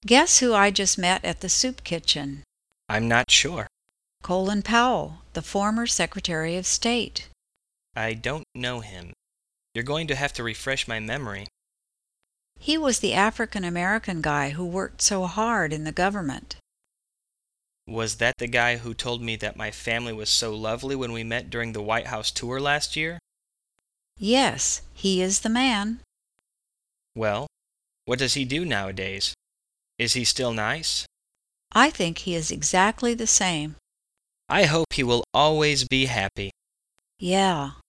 Guess who I just met at the soup kitchen? I'm not sure. Colin Powell, the former Secretary of State. I don't know him. You're going to have to refresh my memory. He was the African American guy who worked so hard in the government. Was that the guy who told me that my family was so lovely when we met during the White House tour last year? Yes, he is the man. Well, what does he do nowadays? Is he still nice? I think he is exactly the same. I hope he will always be happy. Yeah.